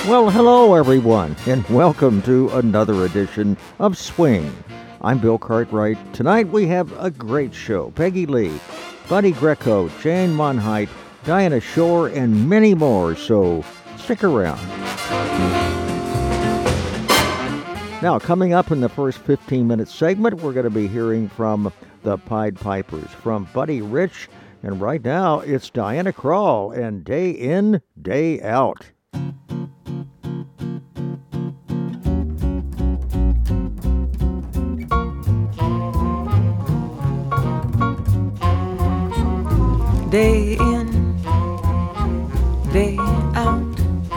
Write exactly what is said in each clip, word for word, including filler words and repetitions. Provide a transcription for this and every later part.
Well, hello everyone, and welcome to another edition of Swing. I'm Bill Cartwright. Tonight we have a great show. Peggy Lee, Buddy Greco, Jane Monheit, Diana Shore, and many more, so stick around. Now, coming up in the first fifteen-minute segment, we're going to be hearing from the Pied Pipers, from Buddy Rich, and right now it's Diana Krall, and Day In, Day Out. Day in, day out,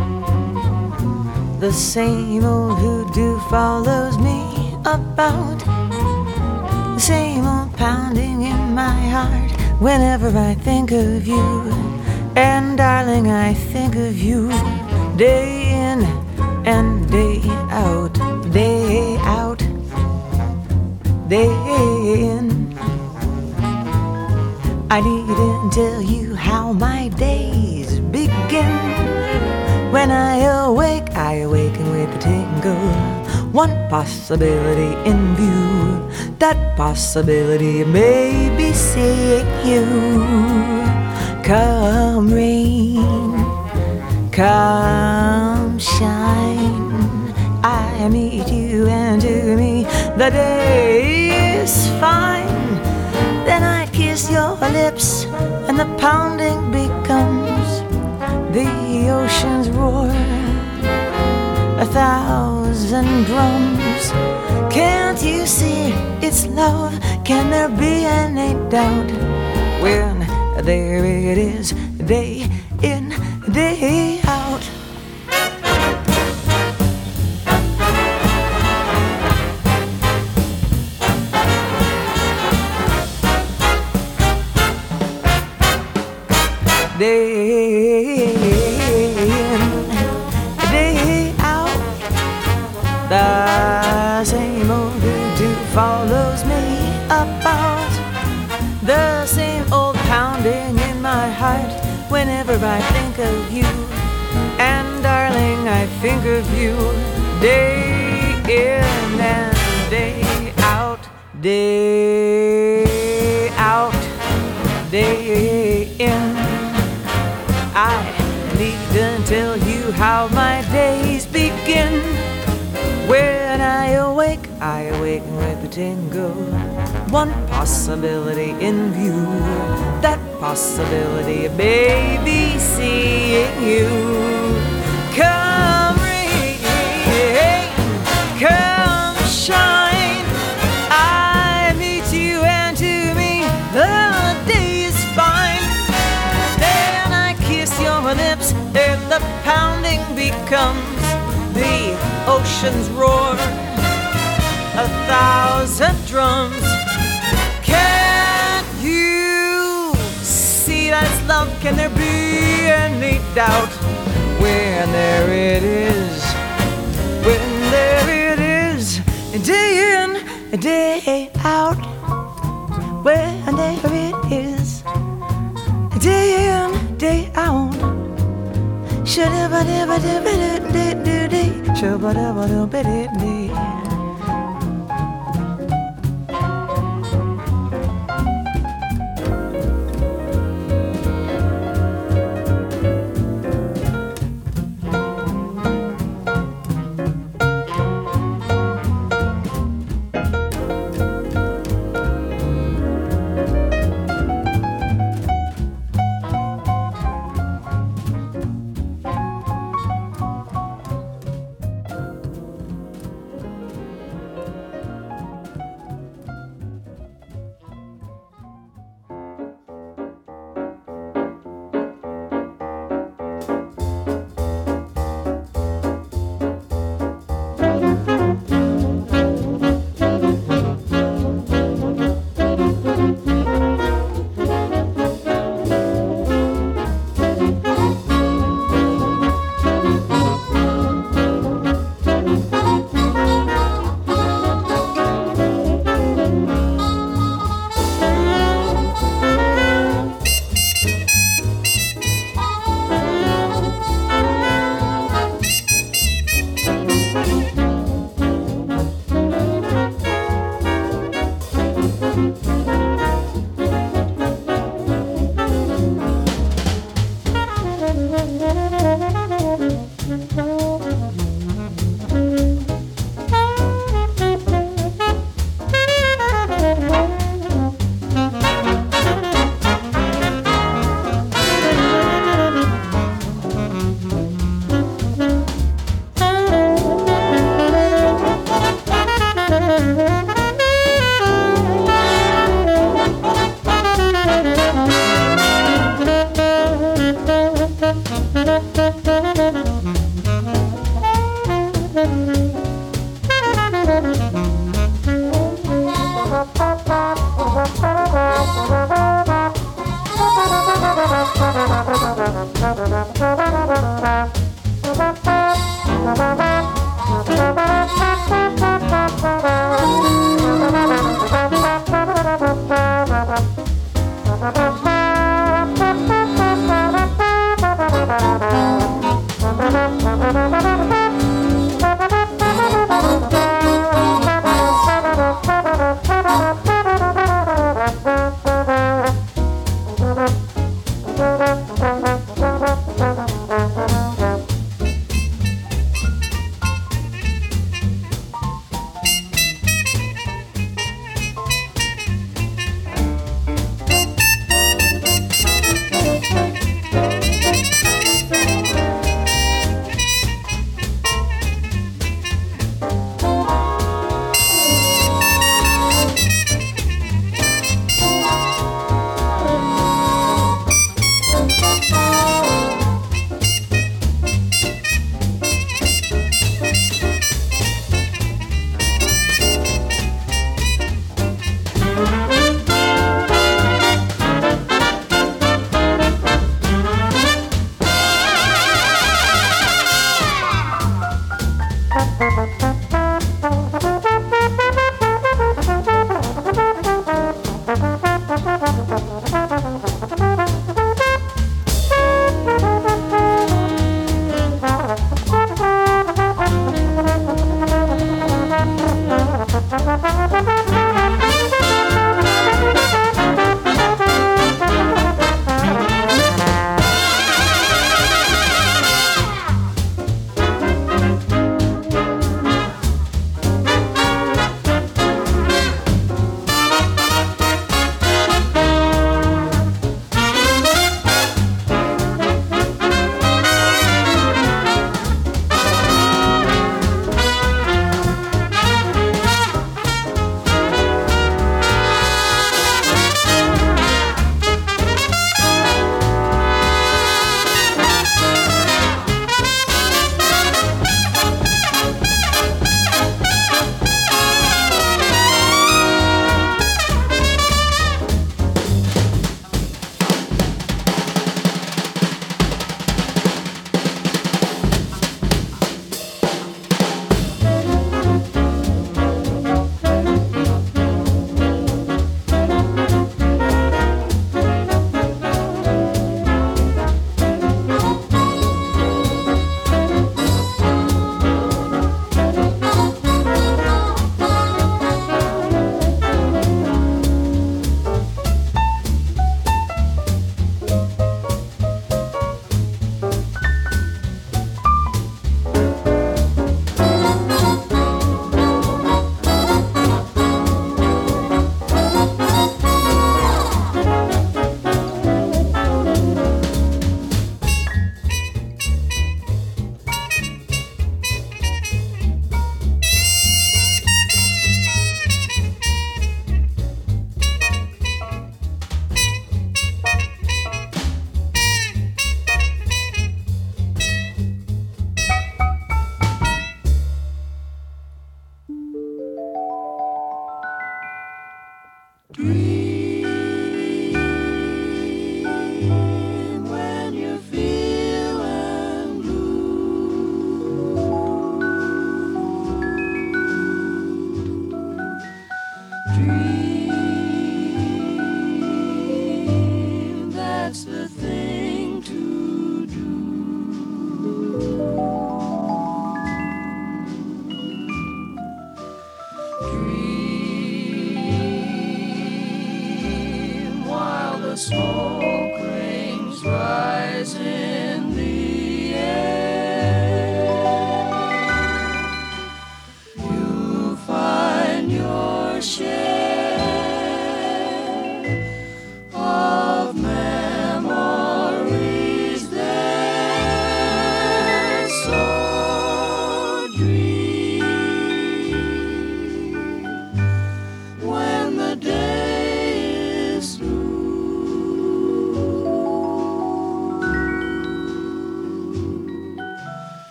the same old hoodoo follows me about. The same old pounding in my heart whenever I think of you. And darling, I think of you. Day in and day out, day out, day in. I needn't tell you how my days begin. When I awake, I awaken with a tingle. One possibility in view. That possibility may be seeing you. Come rain, come shine, I meet you, and to me the day is fine. Then I kiss your lips and the pounding becomes the ocean's roar, a thousand drums. Can't you see it's love? Can there be any doubt when there it is, day in, day out? Day in, day out, the same old voodoo follows me about. The same old pounding in my heart whenever I think of you. And darling, I think of you. Day in and day out, day out, day in. I needn't tell you how my days begin. When I awake, I awaken with a tingle. One possibility in view. That possibility may be seeing you. Come rain, come shine, I meet you, and to me the day is fine. Your lips, and the pounding becomes the ocean's roar, a thousand drums. Can't you see that's love? Can there be any doubt when there it is, when there it is, day in, day out, when there it is, day in, day out. Shabba dabba dabba dee dee dee, shabba dabba dabba dee dee.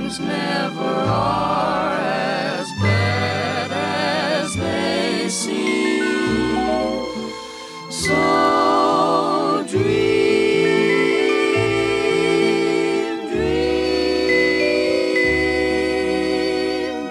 things never are as bad as they seem. So dream, dream,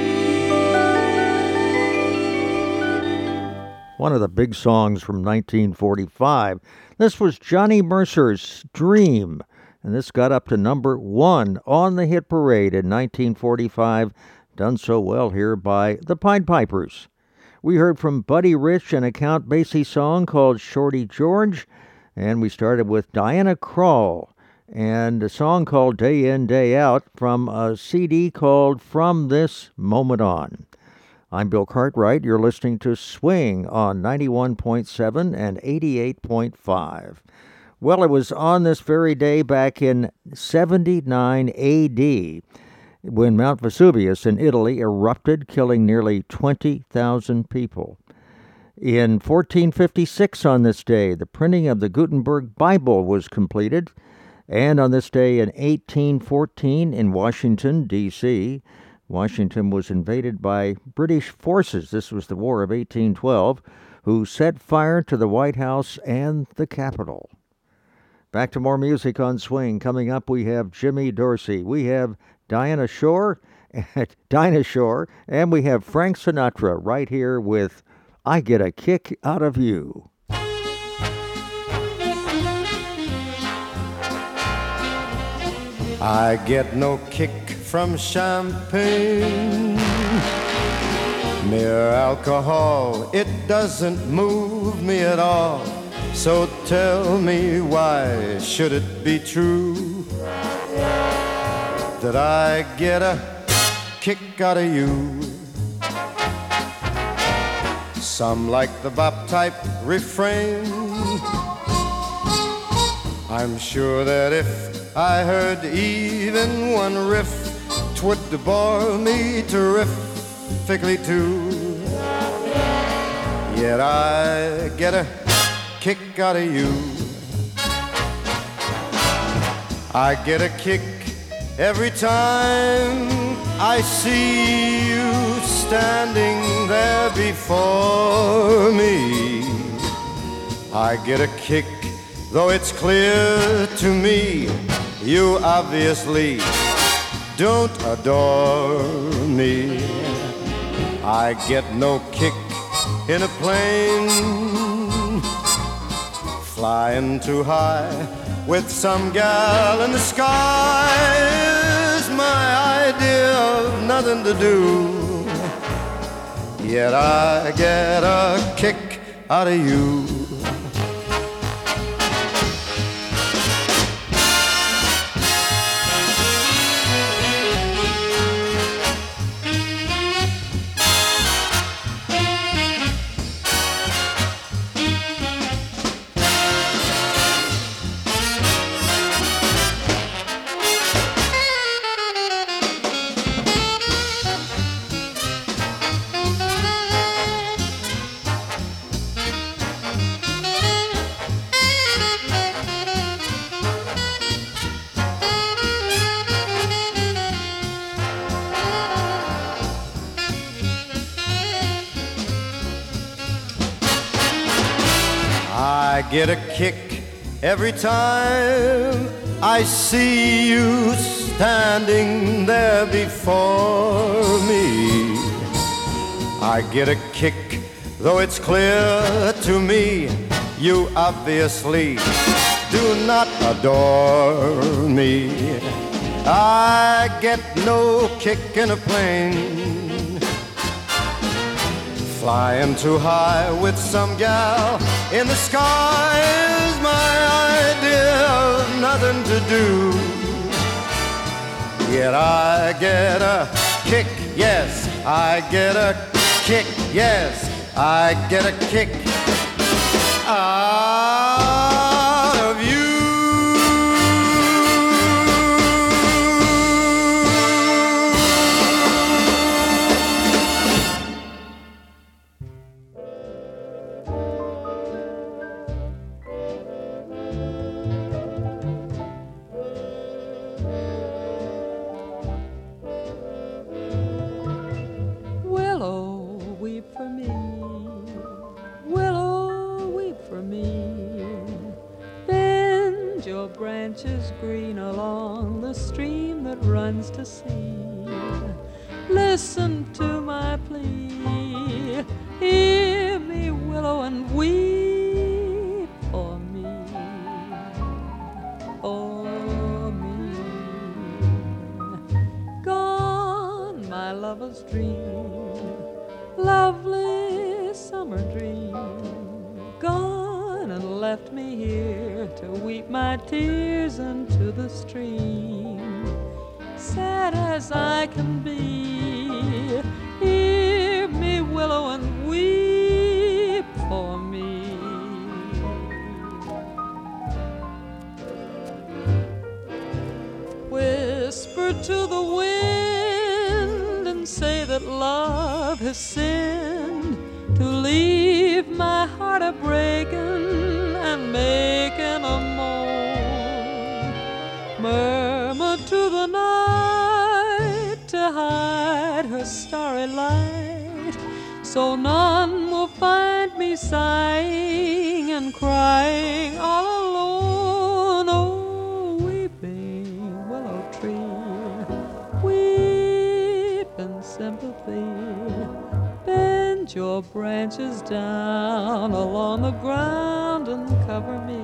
dream. One of the big songs from nineteen forty-five. This was Johnny Mercer's Dream, and this got up to number one on the hit parade in nineteen forty-five, done so well here by the Pied Pipers. We heard from Buddy Rich an Count Basie song called Shorty George, and we started with Diana Krall and a song called Day In, Day Out from a C D called From This Moment On. I'm Bill Cartwright. You're listening to Swing on ninety-one point seven and eighty-eight point five. Well, it was on this very day back in seventy-nine A D when Mount Vesuvius in Italy erupted, killing nearly twenty thousand people. In fourteen fifty-six on this day, the printing of the Gutenberg Bible was completed. And on this day in eighteen fourteen in Washington, D C, Washington was invaded by British forces. This was the War of eighteen twelve, who set fire to the White House and the Capitol. Back to more music on Swing. Coming up, we have Jimmy Dorsey. We have Diana Shore, Dinah Shore, and we have Frank Sinatra right here with I Get a Kick Out of You. I get no kick from champagne. Mere alcohol, it doesn't move me at all. So tell me, why should it be true that I get a kick out of you? Some like the bop type refrain. I'm sure that if I heard even one riff, 'twould bore me terrifically too. Yet I get a kick out of you. I get a kick every time I see you standing there before me. I get a kick, though it's clear to me you obviously don't adore me. I get no kick in a plane flying too high with some gal in the sky is my idea of nothing to do. Yet I get a kick out of you. I get a kick every time I see you standing there before me. I get a kick, though it's clear to me you obviously do not adore me. I get no kick in a plane flying too high with some gal in the sky is my idea of nothing to do. Yet I get a kick, yes, I get a kick, yes, I get a kick out of you. runs to sea. Listen to my plea, hear me, willow, and weep for me, for me. Gone, my lover's dream, lovely summer dream, gone and left me here to weep my tears into the stream. Sad as I can be, hear me, willow, and weep for me. Whisper to the wind and say that love has sinned to leave my heart a-breaking and making a moan. Murmur to the night to hide her starry light, so none will find me sighing and crying all alone. Oh, weeping willow tree, weep in sympathy, bend your branches down along the ground and cover me.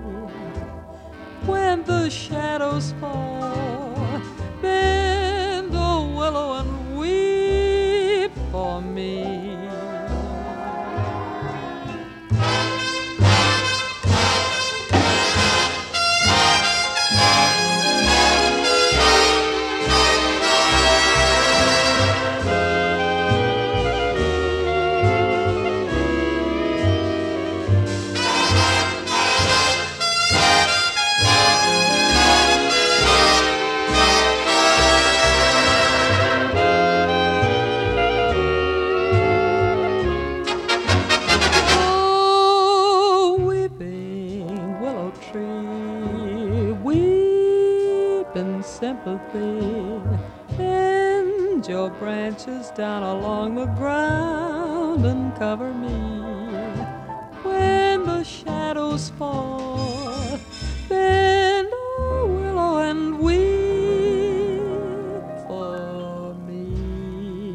When the shadows fall, bend, oh willow, and weep for me. Sympathy, bend your branches down along the ground and cover me. When the shadows fall, bend, oh willow, and weep for me.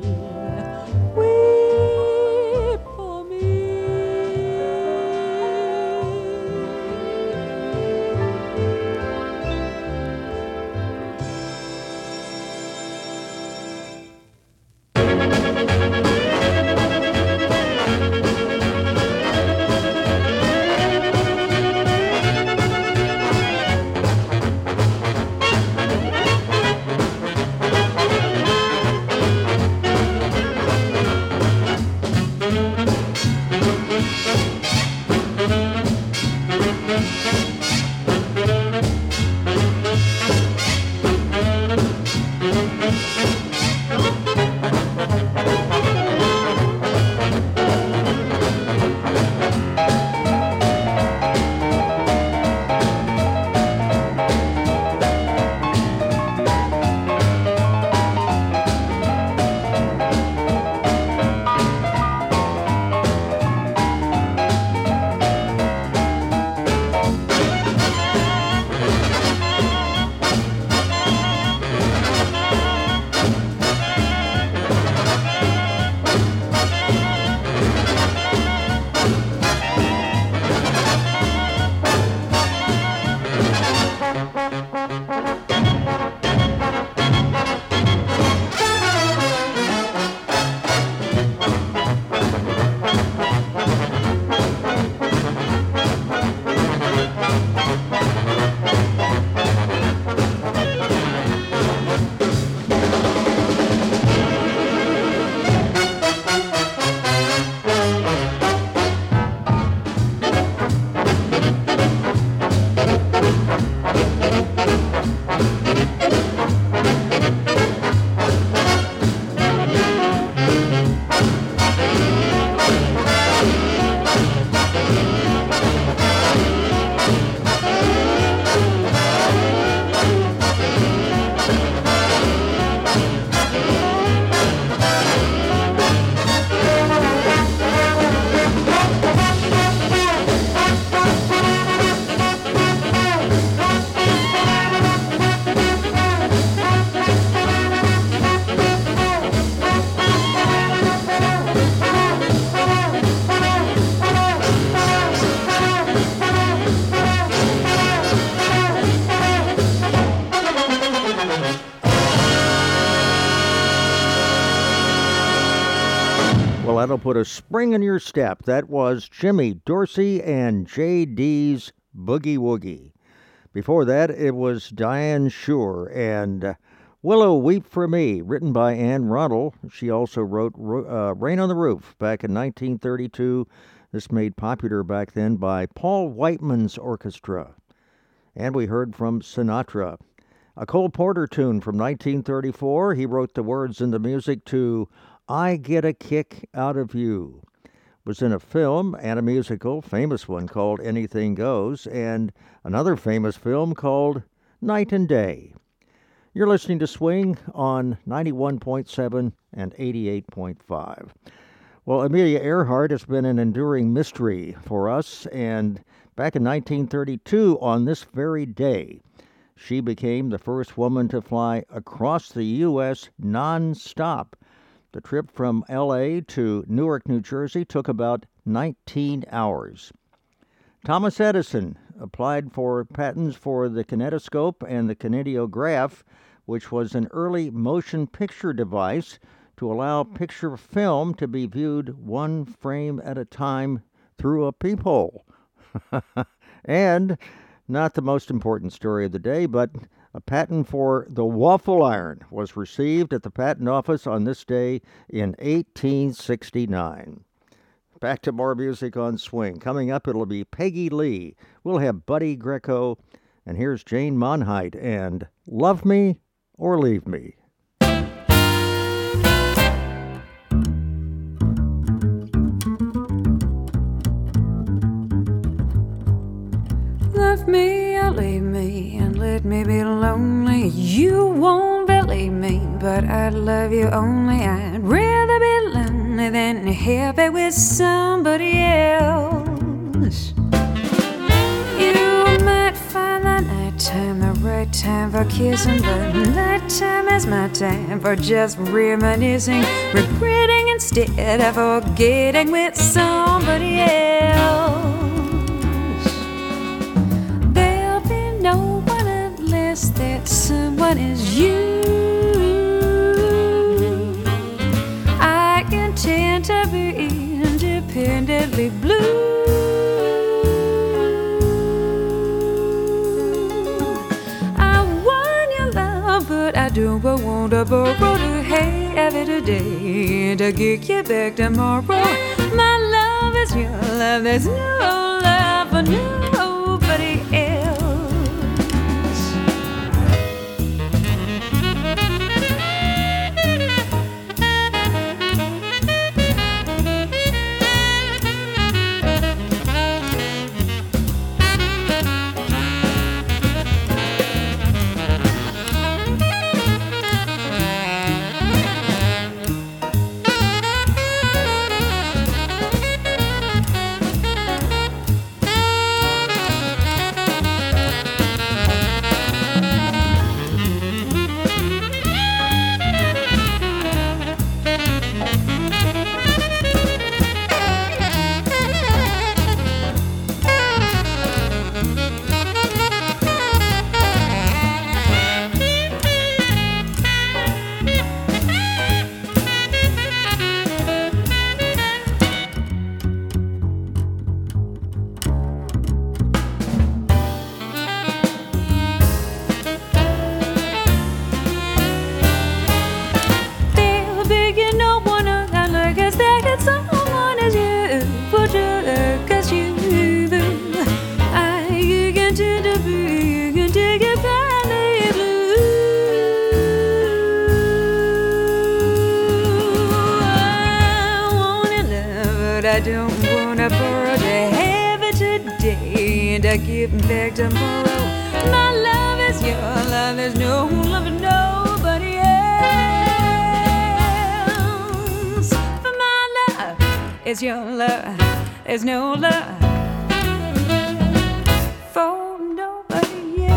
Weep for me. Well, that'll put a spring in your step. That was Jimmy Dorsey and J D's Boogie Woogie. Before that, it was Diane Shure and Willow Weep for Me, written by Anne Ronald. She also wrote uh, Rain on the Roof back in nineteen thirty-two. This made popular back then by Paul Whiteman's orchestra. And we heard from Sinatra. A Cole Porter tune from nineteen thirty-four. He wrote the words and the music to I Get a Kick Out of You. It was in a film and a musical, famous one called Anything Goes, and another famous film called Night and Day. You're listening to Swing on ninety-one point seven and eighty-eight point five. Well, Amelia Earhart has been an enduring mystery for us, and back in nineteen thirty-two, on this very day, she became the first woman to fly across the U S non-stop. The trip from L A to Newark, New Jersey took about nineteen hours. Thomas Edison applied for patents for the kinetoscope and the kinetograph, which was an early motion picture device to allow picture film to be viewed one frame at a time through a peephole. And not the most important story of the day, but a patent for the waffle iron was received at the patent office on this day in eighteen sixty-nine. Back to more music on Swing. Coming up, it'll be Peggy Lee. We'll have Buddy Greco. And here's Jane Monheit and Love Me or Leave Me. Love me or leave me and let me be lonely. You won't believe me, but I love you only. I'd rather be lonely than happy with somebody else. You might find the nighttime the right time for kissing, but nighttime is my time for just reminiscing, regretting instead of forgetting with somebody else. There'll be no one unless that someone is you. I intend to be independently blue. But I don't want to borrow to have it today to get you back tomorrow. My love is your love. There's no love for nobody else. I don't wanna borrow to have it today and to give back tomorrow. My love is your love. There's no love for nobody else. For my love is your love. There's no love for nobody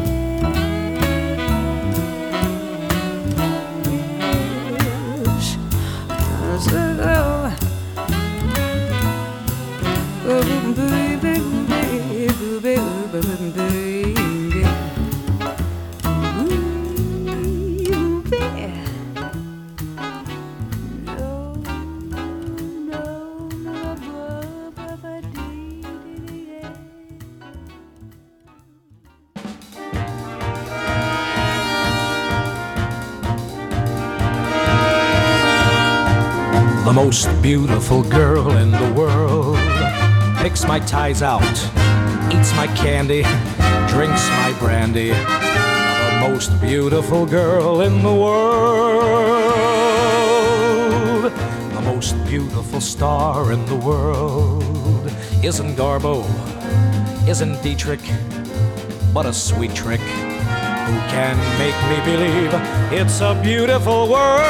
else. So, baby, baby, baby, baby. Ooh, baby. The most beautiful girl in the world picks my ties out, eats my candy, drinks my brandy. The most beautiful girl in the world, the most beautiful star in the world isn't Garbo, isn't Dietrich, but a sweet trick who can make me believe it's a beautiful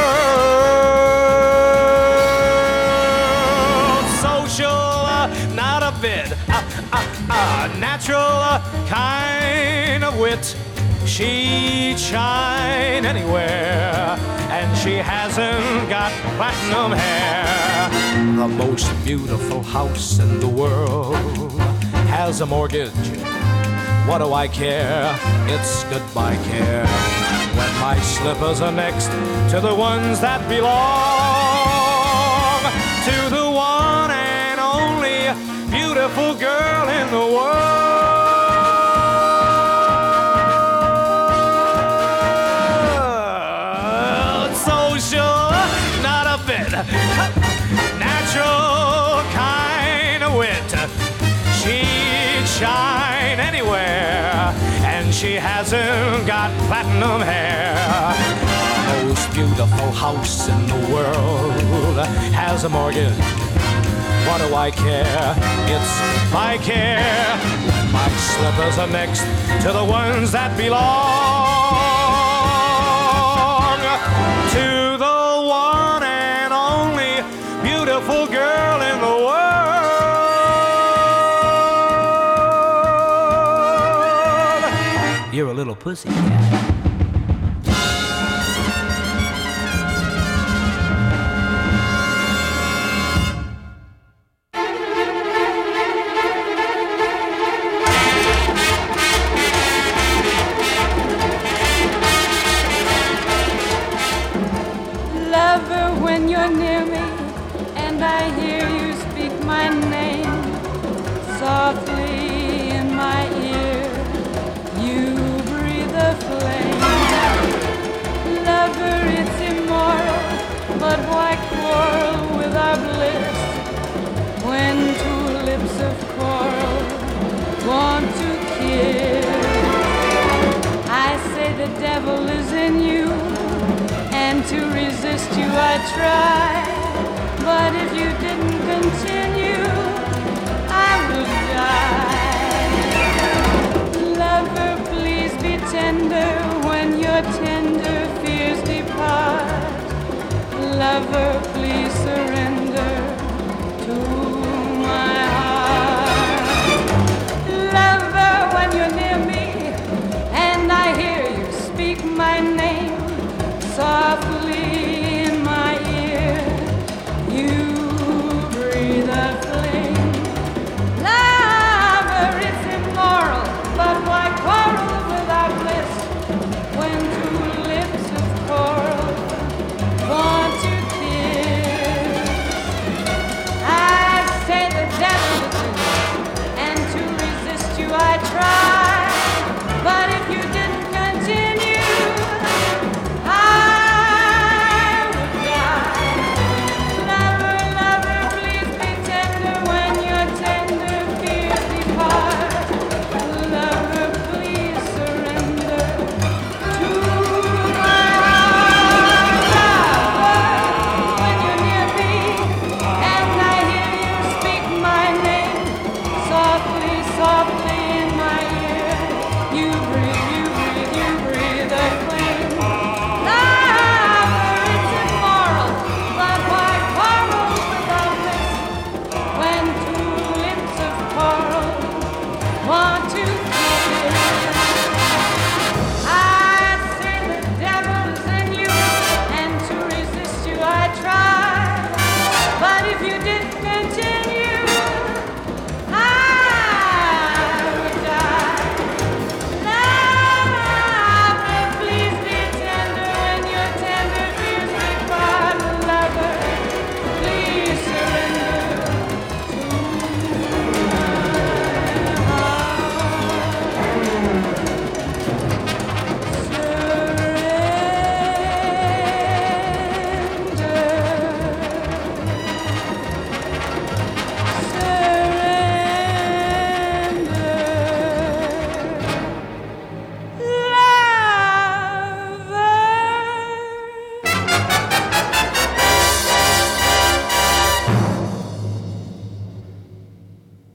world. Social, uh, not a bit, uh, uh, uh, natural uh, kind of wit. She'd shine anywhere, and she hasn't got platinum hair. The most beautiful house in the world has a mortgage. What do I care? It's goodbye care. When my slippers are next to the ones that belong to the one and only beautiful girl in the world. Natural kind of wit. She'd shine anywhere, and she hasn't got platinum hair. The most beautiful house in the world has a mortgage. What do I care? It's I care. When my slippers are next to the ones that belong to the one and only beautiful girl in the world. You're a little pussy cat. When you're near me and I hear you speak my name softly in my ear, you breathe a flame. Lover, it's immoral, but why quarrel with our bliss when two lips of coral want to kiss? I say the devil is in you, and to resist you I try, but if you didn't continue, I would die. Lover, please be tender when your tender fears depart. Lover, please surrender to my heart. Lover, when you're near me and I hear you speak my name softly in my ear, you breathe a flame. Lover, it's immoral, but why quarrel with our bliss when two lips of coral want to kiss?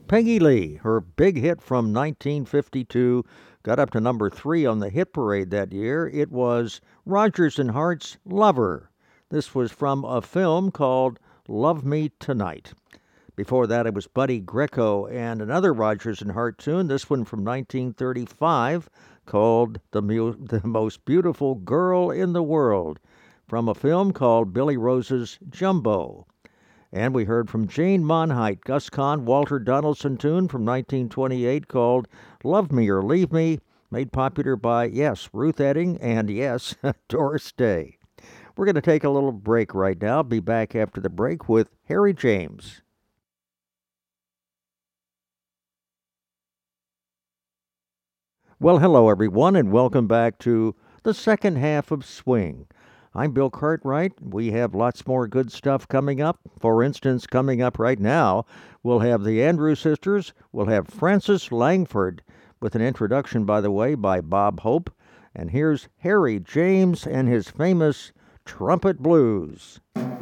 Peggy Lee, her big hit from nineteen fifty-two, got up to number three on the hit parade that year. It was Rodgers and Hart's Lover. This was from a film called Love Me Tonight. Before that, it was Buddy Greco and another Rodgers and Hart tune, this one from nineteen thirty-five, called The, Mu- the Most Beautiful Girl in the World, from a film called Billy Rose's Jumbo. And we heard from Jane Monheit, Gus Kahn, Walter Donaldson tune from nineteen twenty-eight called Love Me or Leave Me, made popular by, yes, Ruth Etting and, yes, Doris Day. We're going to take a little break right now. Be back after the break with Harry James. Well, hello, everyone, and welcome back to the second half of Swing. I'm Bill Cartwright. We have lots more good stuff coming up. For instance, coming up right now, we'll have the Andrews Sisters. We'll have Frances Langford, with an introduction, by the way, by Bob Hope. And here's Harry James and his famous Trumpet Blues.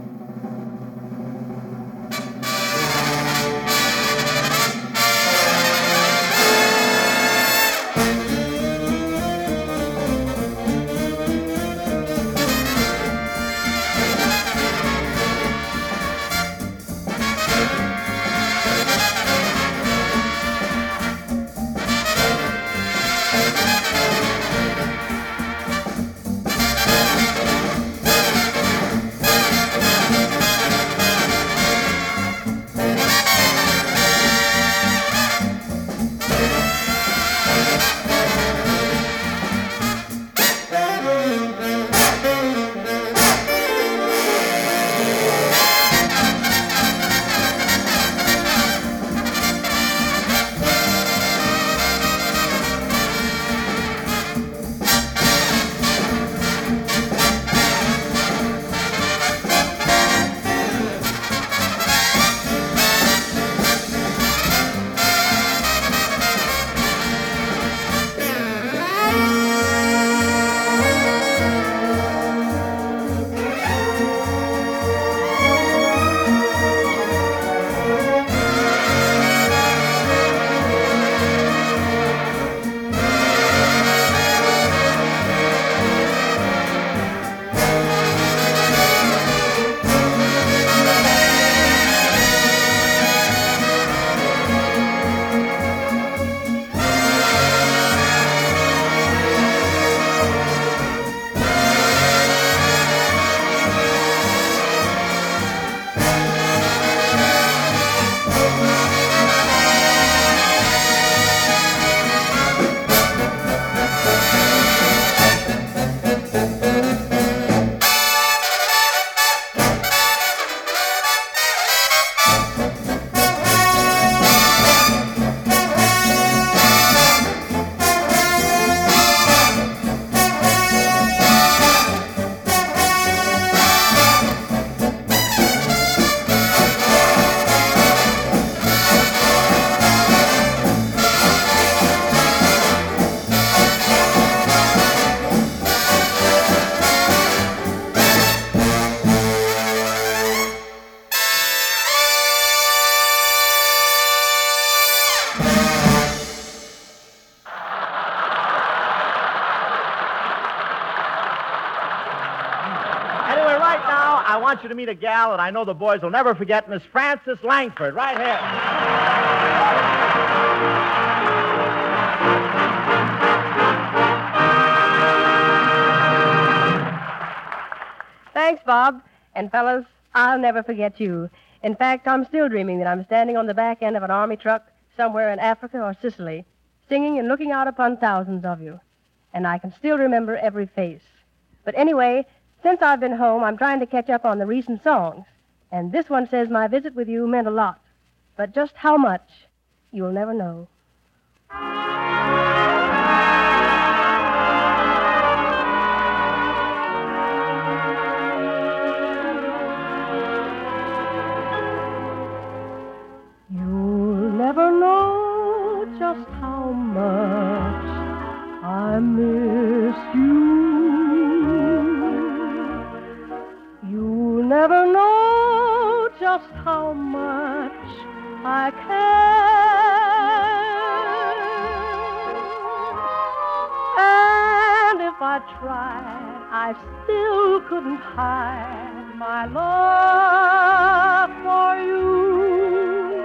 I want you to meet a gal that I know the boys will never forget, Miss Frances Langford, right here. Thanks, Bob. And fellas, I'll never forget you. In fact, I'm still dreaming that I'm standing on the back end of an army truck somewhere in Africa or Sicily, singing and looking out upon thousands of you. And I can still remember every face. But anyway, since I've been home, I'm trying to catch up on the recent songs. And this one says my visit with you meant a lot. But just how much, you'll never know. You'll never know just how much I miss you. You'll never know just how much I care. if I tried, I still couldn't hide my love for you.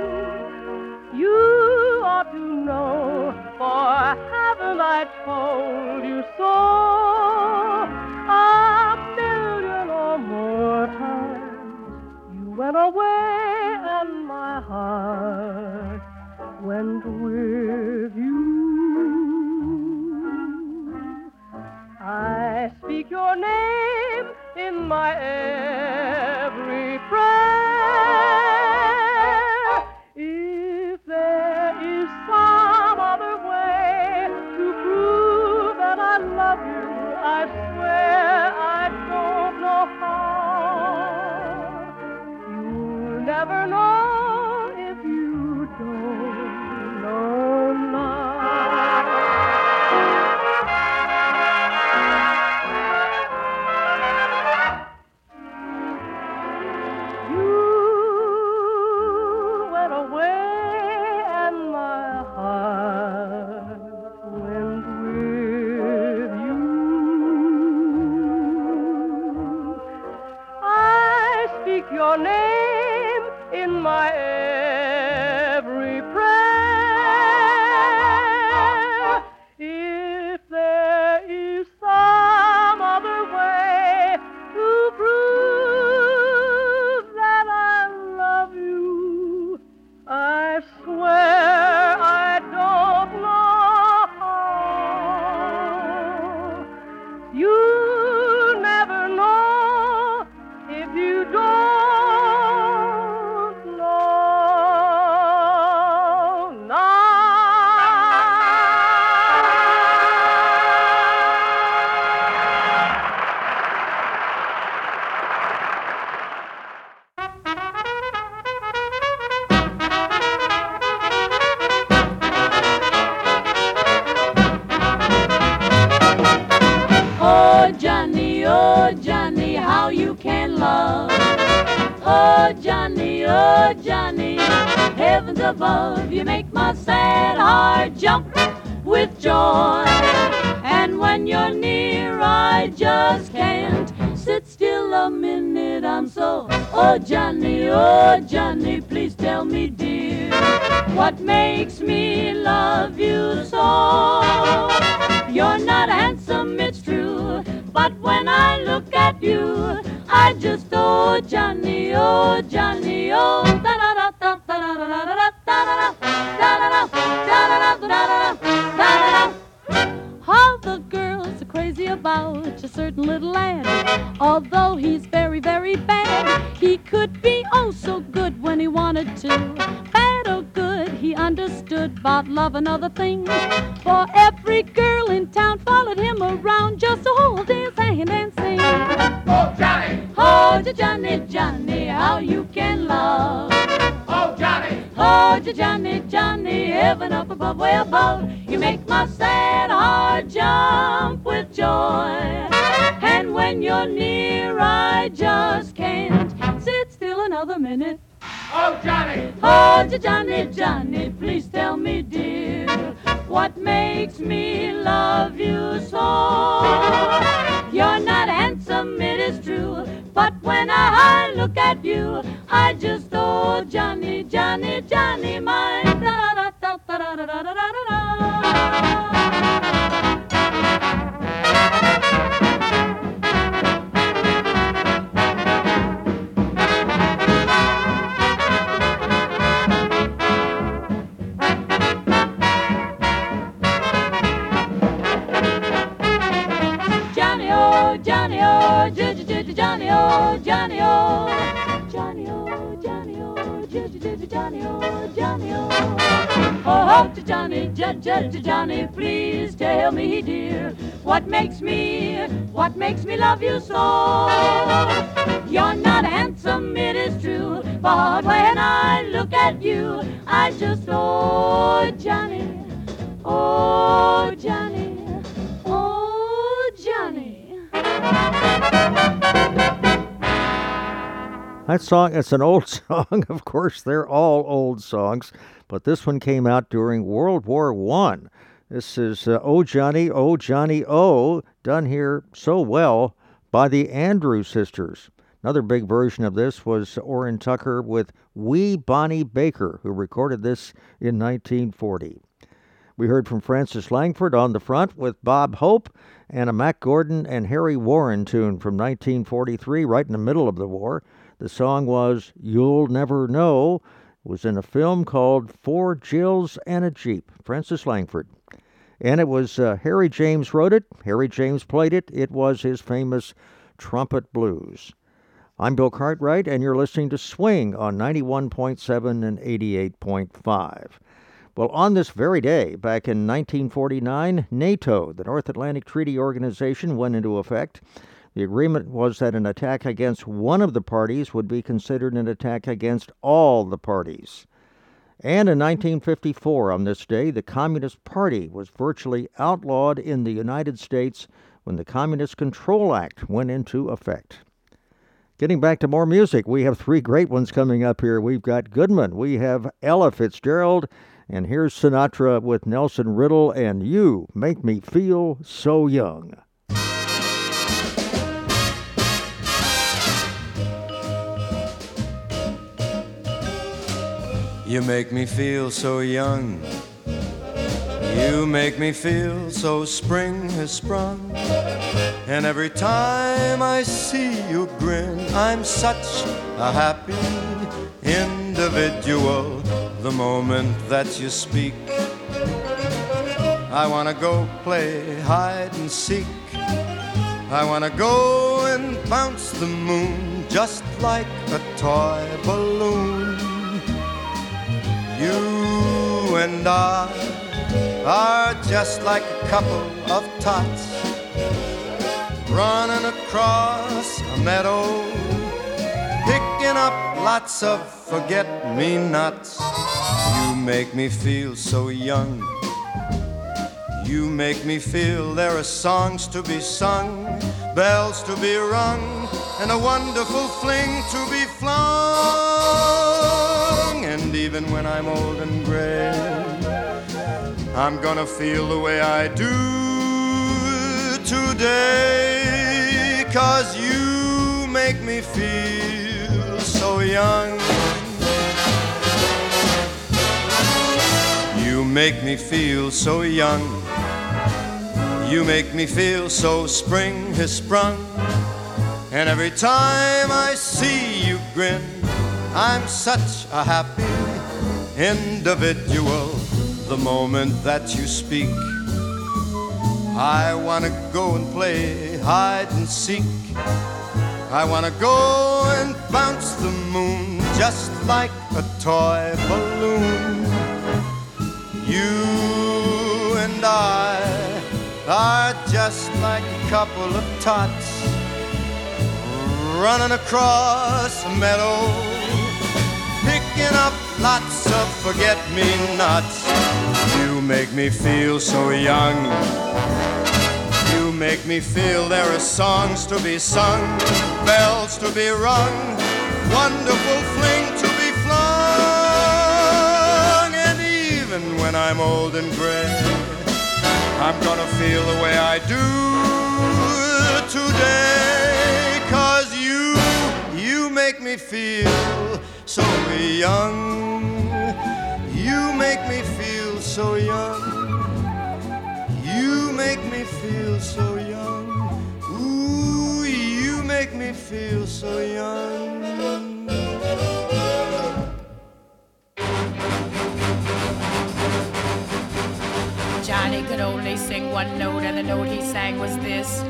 You ought to know, for haven't I told you so a million or more times? You went away and my heart went with you. I speak your name in my every prayer. If there is some other way to prove that I love you, I swear I don't know how. You'll never know if you don't know now. Your name in my every prayer. If there is some other way to prove that I love you, I swear I don't know how. You'll never know if you don't. Above, you make my sad heart jump with joy. And when you're near, I just can't sit still a minute. I'm so, oh Johnny, oh Johnny, please tell me, dear, what makes me love you so? You're not handsome, it's true, but when I look at you, I just, oh Johnny, oh Johnny, oh da da da da da da da da da. All the girls are crazy about a certain little lad. Although he's very, very bad, he could be oh so good when he wanted to. Bad or good, he understood about love and other things. For every girl in town followed him around just to hold his hand and sing. Oh, Johnny! Oh, Johnny, Johnny, how you can love. Oh, Johnny! Oh, Johnny, Johnny, heaven up above, way above. You make my sad heart jump with joy. And when you're near, I just can't sit still another minute. Oh, Johnny! Oh, Johnny, Johnny, please tell me, dear, what makes me love you so? You're not handsome, it is true, but when I look at you, I just, oh, Johnny, Johnny, Johnny, my da-da-da-da-da-da-da-da-da-da. Johnny, oh, Johnny, oh, Johnny, oh, Johnny, oh, Johnny, oh, Johnny, oh, Johnny, oh, Johnny, oh. Oh, to Johnny, Johnny, Johnny, please tell me, dear, what makes me, what makes me love you so? You're not handsome, it is true, but when I look at you, I just, oh, Johnny, oh, Johnny, oh, Johnny. That song, it's an old song. Of course, they're all old songs, but this one came out during World War One. This is uh, Oh Johnny, Oh Johnny, Oh, done here so well by the Andrews Sisters. Another big version of this was Orrin Tucker with Wee Bonnie Baker, who recorded this in nineteen forty. We heard from Francis Langford on the front with Bob Hope, and a Mack Gordon and Harry Warren tune from nineteen forty-three, right in the middle of the war. The song was You'll Never Know. It was in a film called Four Jills and a Jeep, Francis Langford. And it was uh, Harry James wrote it. Harry James played it. It was his famous Trumpet Blues. I'm Bill Cartwright, and you're listening to Swing on ninety-one point seven and eighty-eight point five. Well, on this very day, back in nineteen forty-nine, NATO, the North Atlantic Treaty Organization, went into effect. The agreement was that an attack against one of the parties would be considered an attack against all the parties. And in nineteen fifty-four, on this day, the Communist Party was virtually outlawed in the United States when the Communist Control Act went into effect. Getting back to more music, we have three great ones coming up here. We've got Goodman, we have Ella Fitzgerald, and here's Sinatra with Nelson Riddle and You Make Me Feel So Young. You make me feel so young. You make me feel so spring has sprung. And every time I see you grin, I'm such a happy individual. The moment that you speak, I wanna go play hide and seek. I wanna go and bounce the moon just like a toy balloon. You and I are just like a couple of tots running across a meadow, picking up lots of forget-me-nots. You make me feel so young. You make me feel there are songs to be sung, bells to be rung, and a wonderful fling to be flung. And even when I'm old and gray, I'm gonna feel the way I do today, 'cause you make me feel so young. You make me feel so young. You make me feel so spring has sprung. And every time I see you grin, I'm such a happy individual. The moment that you speak, I wanna go and play hide and seek. I wanna go and bounce the moon just like a toy balloon. You and I are just like a couple of tots running across a meadow, picking up lots of forget-me-nots. You make me feel so young. You make me feel there are songs to be sung, bells to be rung, wonderful fling to be flung. And even when I'm old and gray, I'm gonna feel the way I do today, 'cause you, you make me feel so young. You make me feel so young. You make me feel so young. Ooh, you make me feel so young. Johnny could only sing one note, and the note he sang was this.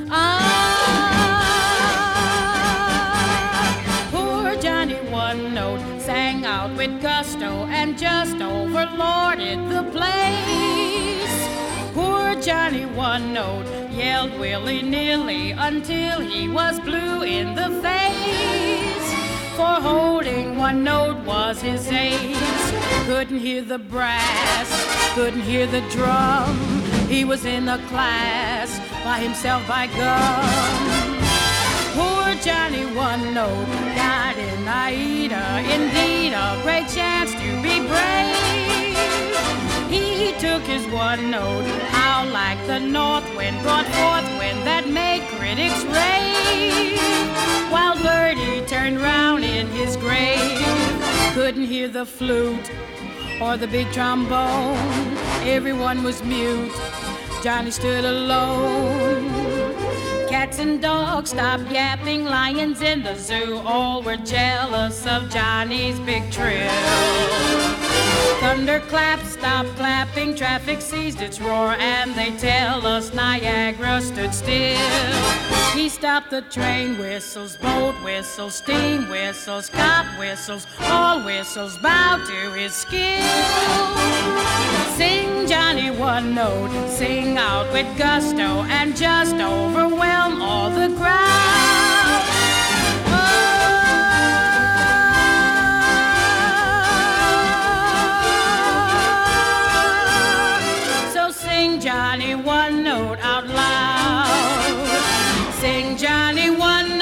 Ah, poor Johnny one note sang out with gusto and just overlorded the place. Poor Johnny one note yelled willy-nilly until he was blue in the face. For holding one note was his ace. Couldn't hear the brass, couldn't hear the drum. He was in a class by himself, by gum. Poor Johnny one note died in Aida. Indeed, a great chance to be brave. He took his one note, how like the north wind, brought forth wind that made critics rave. While Birdie turned round in his grave, couldn't hear the flute or the big trombone. Everyone was mute, Johnny stood alone. Cats and dogs stopped yapping, lions in the zoo all were jealous of Johnny's big trill. Thunderclaps stopped clapping, traffic ceased its roar, and they tell us Niagara stood still. He stopped the train whistles, boat whistles, steam whistles, cop whistles, all whistles bow to his skill. Sing, Johnny, one note, sing out with gusto, and just overwhelm all the crowd. Oh, so sing, Johnny, one note out loud. Sing, Johnny, one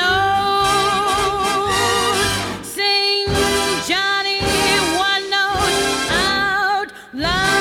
note. Sing, Johnny, one note out loud.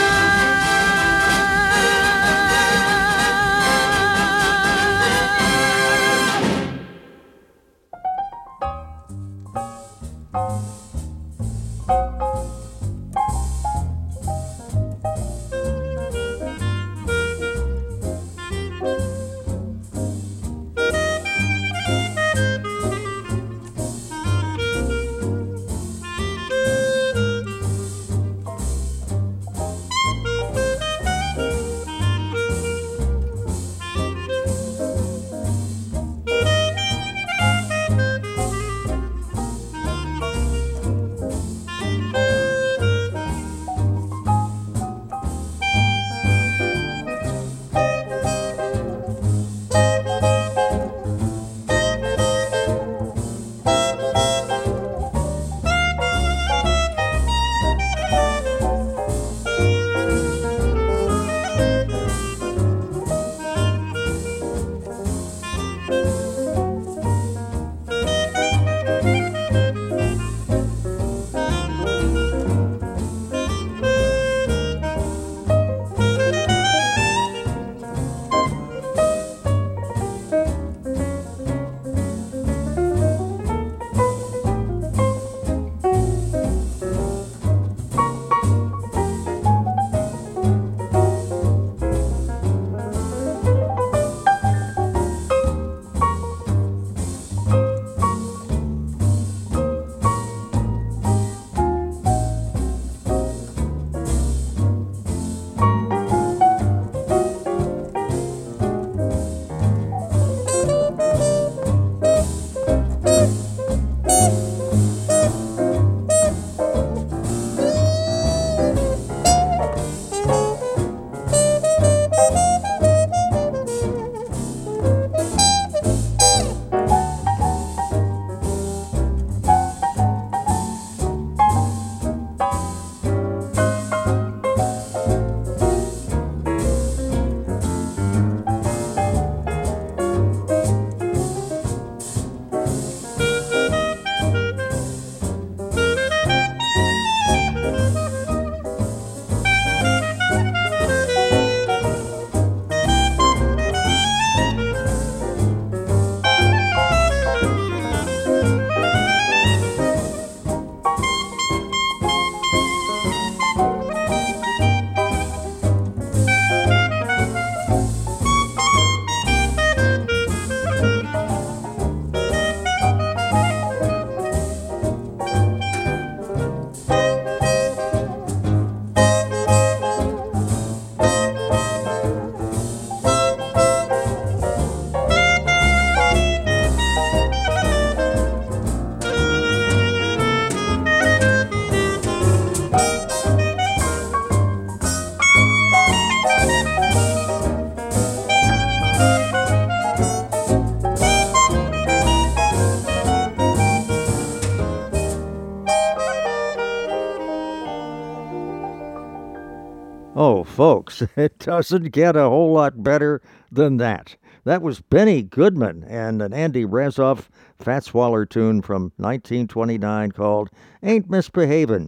Oh, folks, it doesn't get a whole lot better than that. That was Benny Goodman and an Andy Razzoff Fats Waller tune from nineteen twenty-nine called Ain't Misbehavin'.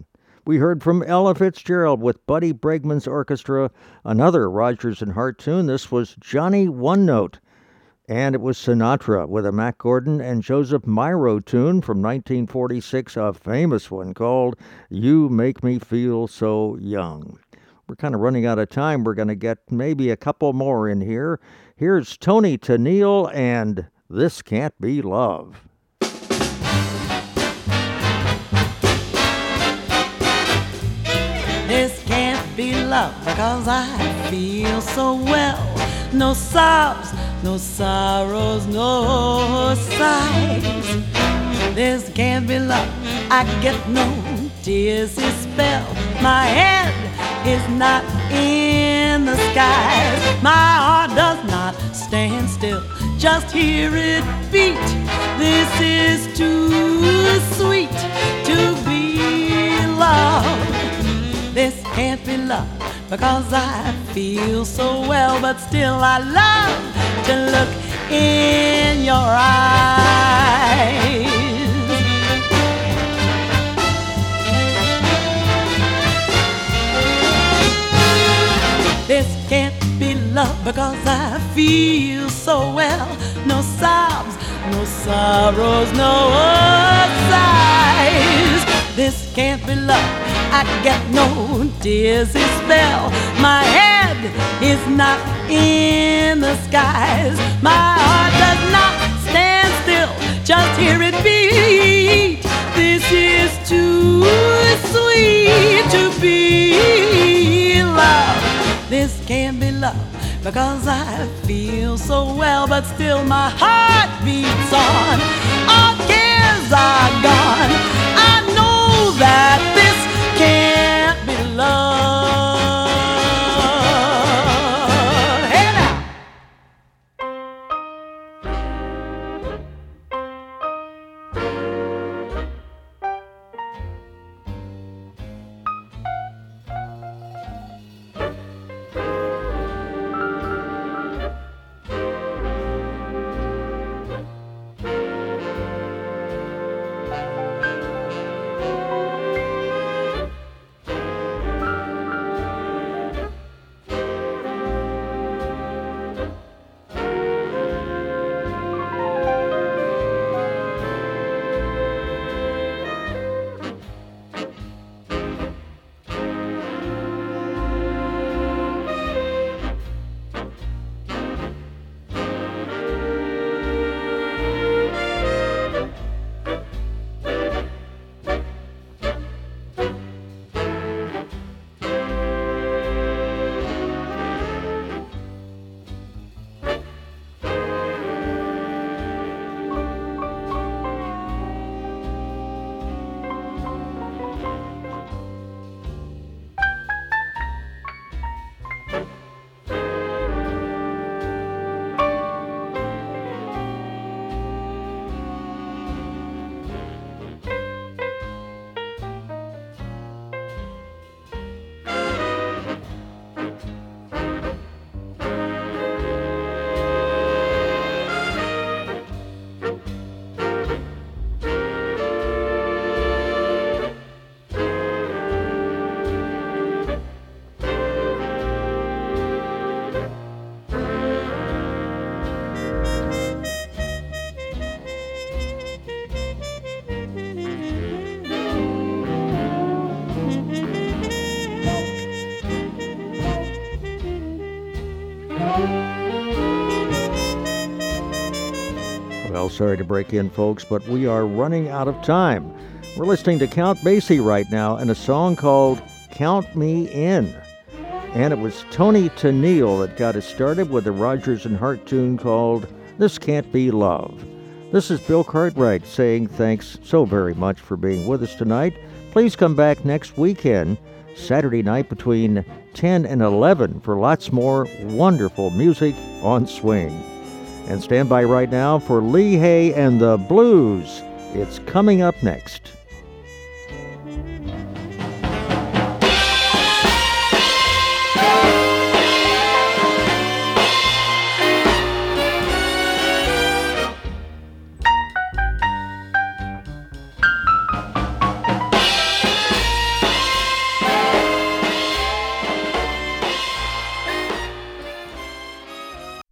We heard from Ella Fitzgerald with Buddy Bregman's orchestra, another Rodgers and Hart tune. This was Johnny One Note. And it was Sinatra with a Mac Gordon and Joseph Miro tune from nineteen forty-six, a famous one called You Make Me Feel So Young. We're kind of running out of time. We're going to get maybe a couple more in here. Here's Tony Tennille and This Can't Be Love. This can't be love because I feel so well. No sobs, no sorrows, no sighs. This can't be love. I get no tears to spell. My head is not in the skies. My heart does not stand still. Just hear it beat. This is too sweet to be loved. This can't be love because I feel so well, but still I love to look in your eyes. This can't be love because I feel so well. No sobs, no sorrows, no sighs. This can't be love. I get no tears to spell. My head is not in the skies. My heart does not stand still. Just hear it beat. This is too sweet to be loved. This can't be love because I feel so well, but still my heart beats on. All cares are gone. I know that this can't be love. Hey now. Well, sorry to break in, folks, but we are running out of time. We're listening to Count Basie right now and a song called Count Me In. And it was Tony Tennille that got us started with a Rodgers and Hart tune called This Can't Be Love. This is Bill Cartwright saying thanks so very much for being with us tonight. Please come back next weekend, Saturday night between ten and eleven for lots more wonderful music on Swing. And stand by right now for Lee Hay and the Blues. It's coming up next.